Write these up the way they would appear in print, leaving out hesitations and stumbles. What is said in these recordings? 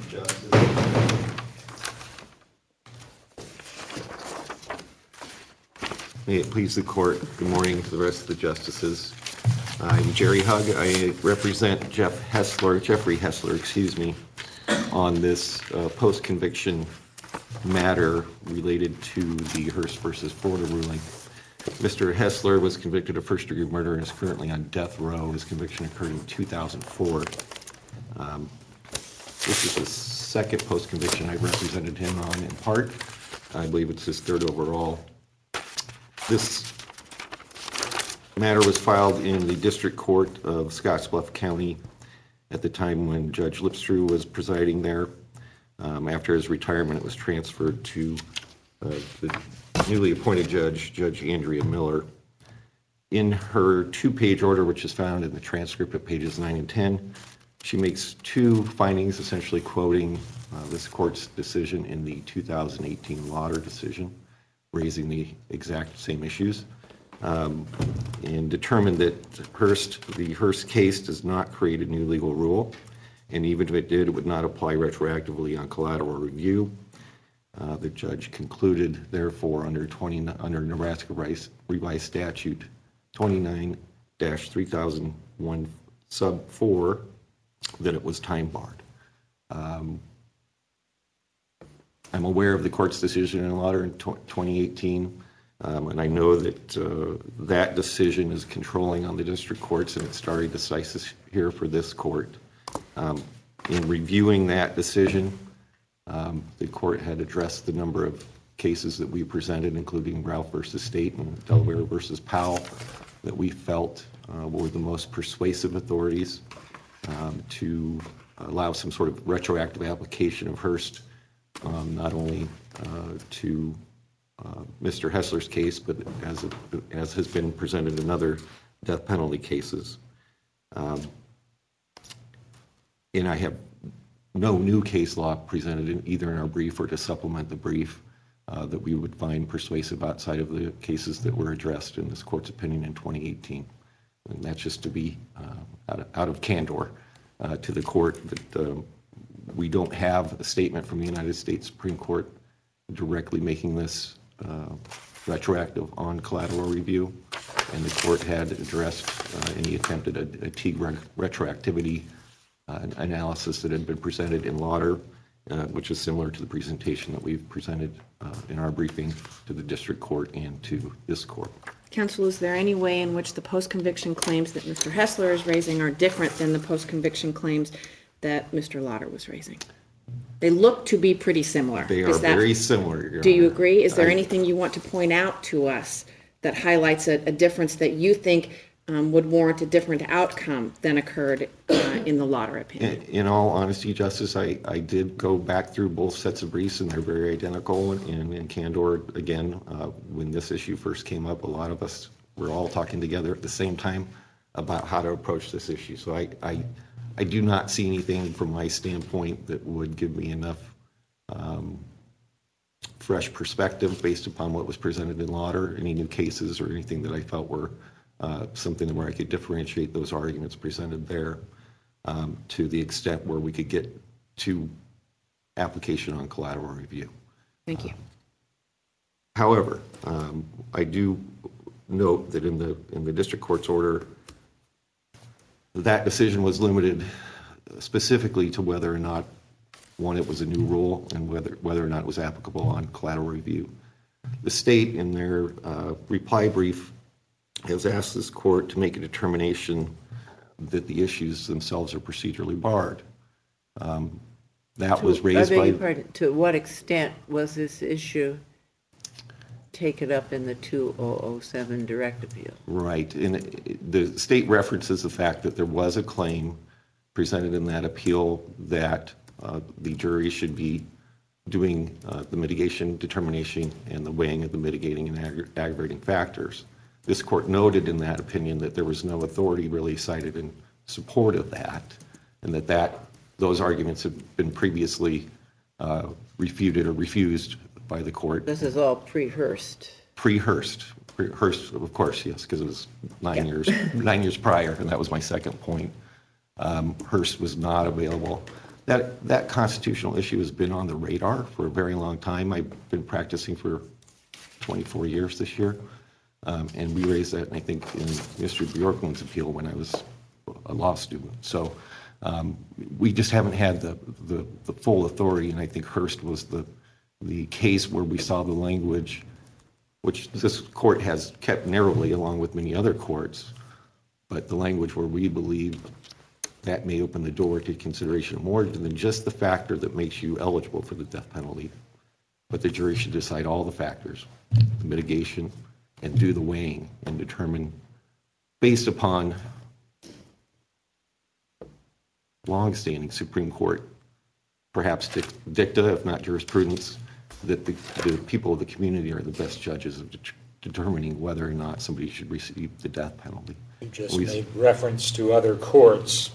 Justice. May it please the court, good morning to the rest of the justices. I'm Jerry Hugg. I represent Jeffrey Hessler, on this post-conviction matter related to the Hurst versus Florida ruling. Mr. Hessler was convicted of first-degree murder and is currently on death row. His conviction occurred in 2004. This is the second post-conviction I've represented him on in part. I believe it's his third overall. This matter was filed in the District Court of Scottsbluff County at the time when Judge Lipstrew was presiding there. After his retirement, it was transferred to the newly appointed judge, Judge Andrea Miller. In her two-page order, which is found in the transcript at pages 9 and 10, she makes two findings, essentially quoting this court's decision in the 2018 Lauder decision, raising the exact same issues, and determined that the Hurst case does not create a new legal rule, and even if it did, it would not apply retroactively on collateral review. The judge concluded, therefore, under Nebraska Revised Statute 29-3001 sub 4, that it was time barred. I'm aware of the court's decision in Lauder in 2018, and I know that that decision is controlling on the district courts, and it's stare decisis here for this court. In reviewing that decision, the court had addressed the number of cases that we presented, including Ralph versus State and Delaware versus Powell, that we felt were the most persuasive authorities to allow some sort of retroactive application of Hurst, not only to Mr. Hessler's case, but as has been presented in other death penalty cases. And I have no new case law presented either in our brief or to supplement the brief that we would find persuasive outside of the cases that were addressed in this court's opinion in 2018. And that's just to be out of candor to the court that we don't have a statement from the United States Supreme Court directly making this retroactive on collateral review, and the court had addressed any attempt at a Teague retroactivity analysis that had been presented in Lauder, which is similar to the presentation that we've presented in our briefing to the district court and to this court. Counsel, is there any way in which the post-conviction claims that Mr. Hessler is raising are different than the post-conviction claims that Mr. Lauder was raising? They look to be pretty similar. They are very similar, Your Do you Honor. agree? Is there anything you want to point out to us that highlights a difference that you think would warrant a different outcome than occurred in the Lauder opinion? In all honesty, Justice, I did go back through both sets of briefs, and they're very identical. And in candor, again, when this issue first came up, a lot of us were all talking together at the same time about how to approach this issue. So I do not see anything from my standpoint that would give me enough fresh perspective based upon what was presented in Lauder, any new cases or anything that I felt were something where I could differentiate those arguments presented there to the extent where we could get to application on collateral review. Thank you. However, I do note that in the district court's order, that decision was limited specifically to whether or not, one, it was a new rule, and whether or not it was applicable on collateral review. The state, in their reply brief, has asked this court to make a determination that the issues themselves are procedurally barred. That was raised by... To what extent was this issue taken up in the 2007 direct appeal? Right. And the state references the fact that there was a claim presented in that appeal that the jury should be doing the mitigation determination and the weighing of the mitigating and aggravating factors. This court noted in that opinion that there was no authority really cited in support of that, and that those arguments had been previously refuted or refused by the court. This is all pre-Hurst. Pre-Hurst, of course, yes, because it was 9 years prior, and that was my second point. Hurst was not available. that constitutional issue has been on the radar for a very long time. I've been practicing for 24 years this year, and we raised that, I think, in Mr. Bjorklund's appeal when I was a law student. So we just haven't had the full authority, and I think Hearst was the case where we saw the language, which this court has kept narrowly along with many other courts, but the language where we believe that may open the door to consideration more than just the factor that makes you eligible for the death penalty. But the jury should decide all the factors, the mitigation, and do the weighing and determine, based upon long-standing Supreme Court, perhaps dicta, if not jurisprudence, that the people of the community are the best judges of determining whether or not somebody should receive the death penalty. You just made reference to other courts.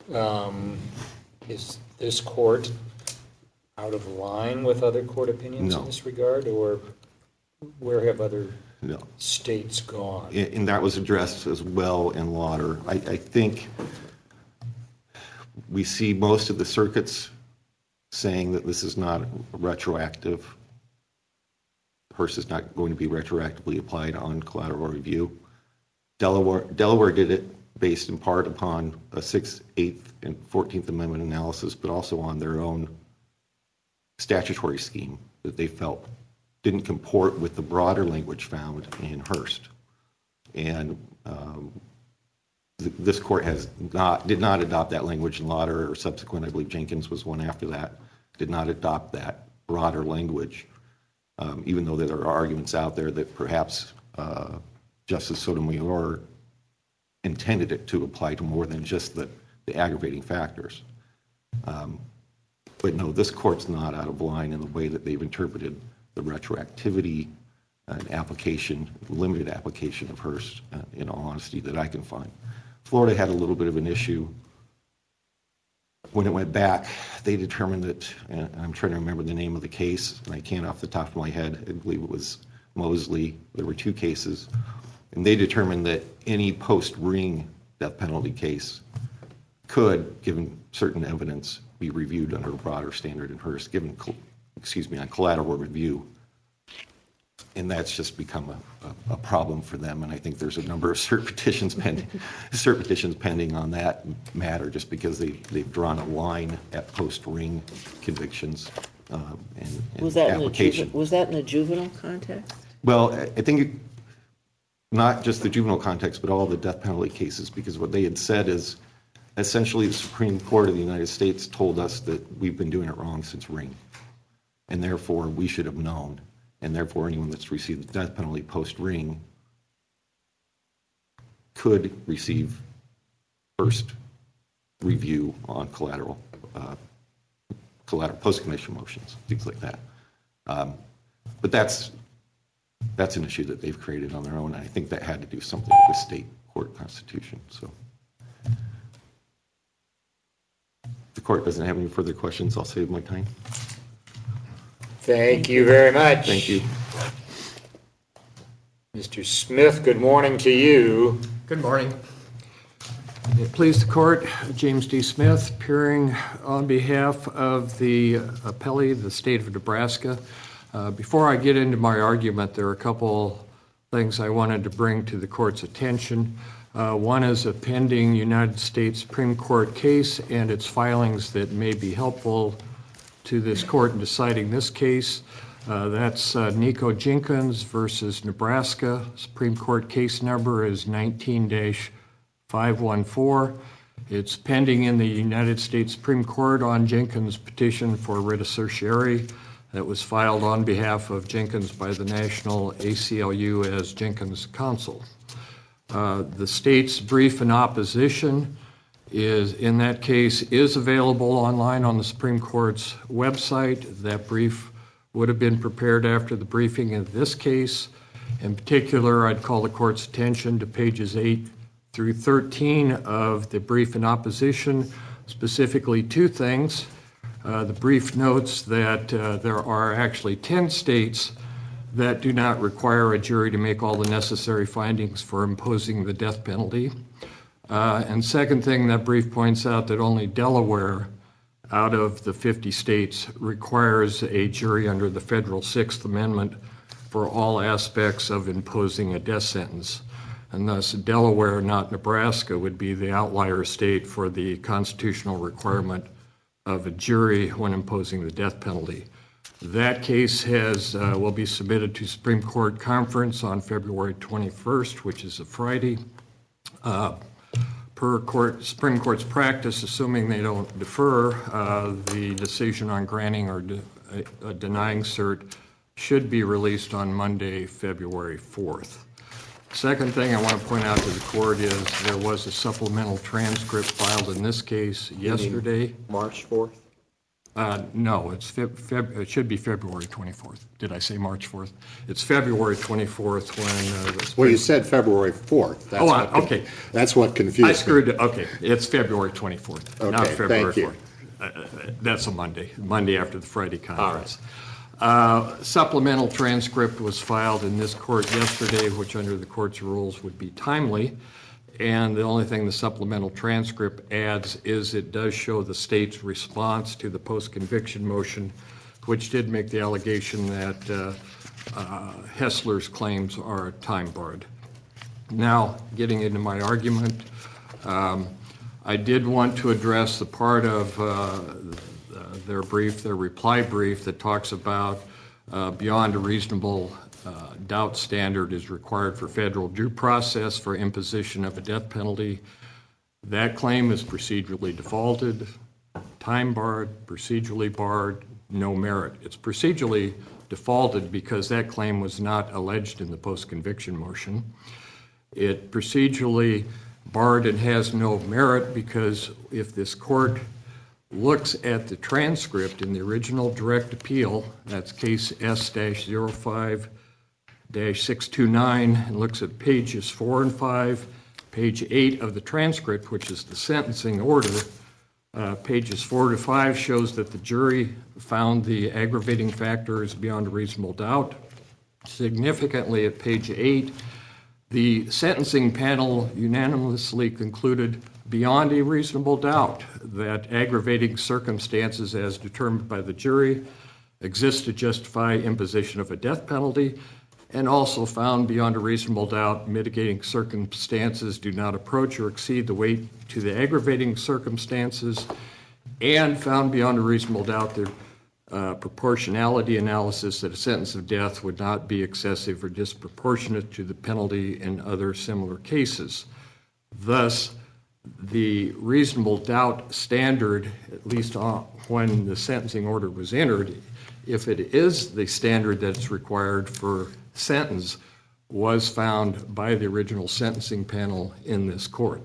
Is this court out of line with other court opinions in this regard, or where have other states gone? And that was addressed as well in Lauder. I think we see most of the circuits saying that this is not retroactive. Hearst is not going to be retroactively applied on collateral review. Delaware did it based in part upon a 6th, 8th, and 14th Amendment analysis, but also on their own statutory scheme that they felt didn't comport with the broader language found in Hearst. And this court did not adopt that language in Lauder, or subsequent, I believe Jenkins was one after that, did not adopt that broader language, even though there are arguments out there that perhaps Justice Sotomayor intended it to apply to more than just the aggravating factors. But no, this court's not out of line in the way that they've interpreted the retroactivity and application, limited application of Hearst, in all honesty, that I can find. Florida had a little bit of an issue. When it went back, they determined that, and I'm trying to remember the name of the case, and I can't off the top of my head, I believe it was Mosley. There were 2 cases, and they determined that any post-Ring death penalty case could, given certain evidence, be reviewed under a broader standard in Hearst, given, on collateral review. And that's just become a problem for them, and I think there's a number of cert petitions pending on that matter, just because they've drawn a line at post-Ring convictions and application. Was that in the juvenile context? Well, I think not just the juvenile context, but all the death penalty cases, because what they had said is essentially the Supreme Court of the United States told us that we've been doing it wrong since Ring, and therefore we should have known. And therefore, anyone that's received the death penalty post-Ring could receive first review on collateral post-conviction motions, things like that. But that's an issue that they've created on their own, and I think that had to do something with the state court constitution. So, if the court doesn't have any further questions, I'll save my time. Thank you very much. Thank you. Mr. Smith, good morning to you. Good morning. Please the court, James D. Smith, appearing on behalf of the appellee, the state of Nebraska. Before I get into my argument, there are a couple things I wanted to bring to the court's attention. One is a pending United States Supreme Court case and its filings that may be helpful to this court in deciding this case. That's Nico Jenkins versus Nebraska. Supreme Court case number is 19-514. It's pending in the United States Supreme Court on Jenkins' petition for writ of certiorari that was filed on behalf of Jenkins by the National ACLU as Jenkins' counsel. The state's brief in opposition in that case is available online on the Supreme Court's website. That brief would have been prepared after the briefing in this case. In particular, I'd call the court's attention to pages 8 through 13 of the brief in opposition, specifically 2 things. The brief notes that there are actually 10 states that do not require a jury to make all the necessary findings for imposing the death penalty. And second thing, that brief points out that only Delaware out of the 50 states requires a jury under the federal Sixth Amendment for all aspects of imposing a death sentence. And thus Delaware, not Nebraska, would be the outlier state for the constitutional requirement of a jury when imposing the death penalty. That case will be submitted to Supreme Court conference on February 21st, which is a Friday. Per Supreme Court's practice, assuming they don't defer, the decision on granting or denying cert should be released on Monday, February 4th. Second thing I want to point out to the court is there was a supplemental transcript filed in this case yesterday. March 4th? No, it should be February 24th. Did I say March 4th? It's February 24th when Well, you said February 4th. That's okay. That's what confused me. I screwed it. Okay, it's February 24th, not Okay, February thank you. 4th. That's a Monday after the Friday conference. Supplemental transcript was filed in this court yesterday, which under the court's rules would be timely. And the only thing the supplemental transcript adds is it does show the state's response to the post-conviction motion, which did make the allegation that Hessler's claims are time-barred. Now, getting into my argument, I did want to address the part of their reply brief that talks about beyond a reasonable doubt standard is required for federal due process for imposition of a death penalty. That claim is procedurally defaulted, time-barred, procedurally barred, no merit. It's procedurally defaulted because that claim was not alleged in the post-conviction motion. It procedurally barred and has no merit because if this court looks at the transcript in the original direct appeal, that's case S-05-629, and looks at pages 4 and 5, page 8 of the transcript, which is the sentencing order, pages 4 to 5 shows that the jury found the aggravating factors beyond a reasonable doubt. Significantly at page 8, the sentencing panel unanimously concluded beyond a reasonable doubt that aggravating circumstances as determined by the jury exist to justify imposition of a death penalty, and also found beyond a reasonable doubt mitigating circumstances do not approach or exceed the weight to the aggravating circumstances, and found beyond a reasonable doubt the proportionality analysis that a sentence of death would not be excessive or disproportionate to the penalty in other similar cases. Thus, the reasonable doubt standard, at least when the sentencing order was entered, if it is the standard that's required for sentence, was found by the original sentencing panel in this court.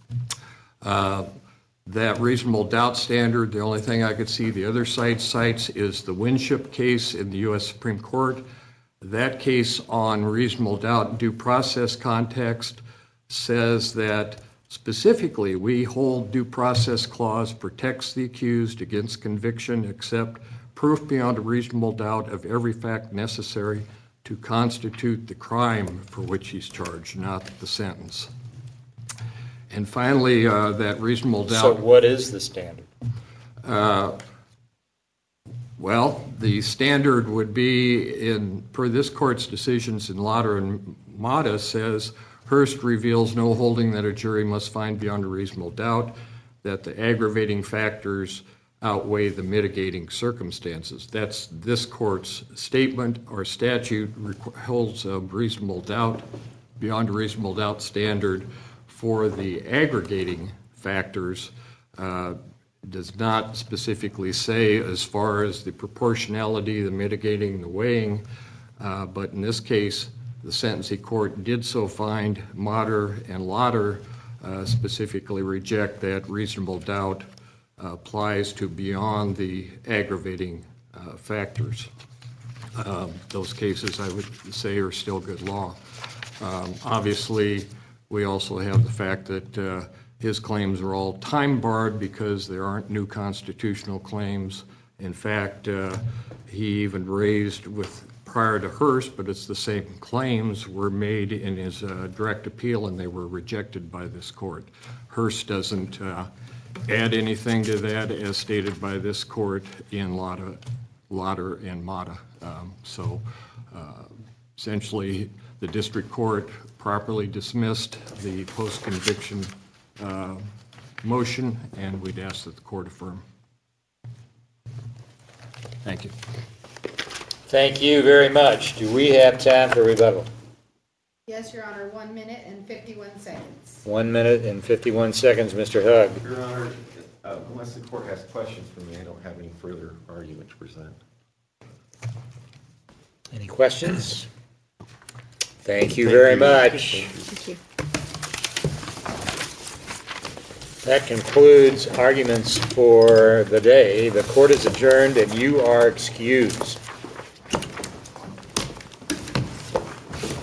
That reasonable doubt standard, the only thing I could see the other side cites is the Winship case in the U.S. Supreme Court. That case on reasonable doubt due process context says that specifically we hold due process clause protects the accused against conviction except proof beyond a reasonable doubt of every fact necessary to constitute the crime for which he's charged, not the sentence. And finally, that reasonable doubt... So what is the standard? Well, the standard would be, per this court's decisions in Lauder and Mata, says Hurst reveals no holding that a jury must find beyond a reasonable doubt that the aggravating factors outweigh the mitigating circumstances. That's this court's statement or statute holds a reasonable doubt, beyond a reasonable doubt standard for the aggregating factors, does not specifically say as far as the proportionality, the mitigating, the weighing, but in this case, the sentencing court did so find. Motter and Lauder specifically reject that reasonable doubt applies to beyond the aggravating factors. Those cases, I would say, are still good law. Obviously, we also have the fact that his claims are all time-barred because there aren't new constitutional claims. In fact, he even raised prior to Hurst, but it's the same claims were made in his direct appeal and they were rejected by this court. Hurst doesn't add anything to that as stated by this court in Lauder and Mata. Essentially, the district court properly dismissed the post-conviction motion, and we'd ask that the court affirm. Thank you. Thank you very much. Do we have time for rebuttal? Yes, Your Honor, 1 minute and 51 seconds. 1 minute and 51 seconds, Mr. Hug. Your Honor, unless the court has questions for me, I don't have any further argument to present. Any questions? Thank you very much. Thank you. That concludes arguments for the day. The court is adjourned and you are excused.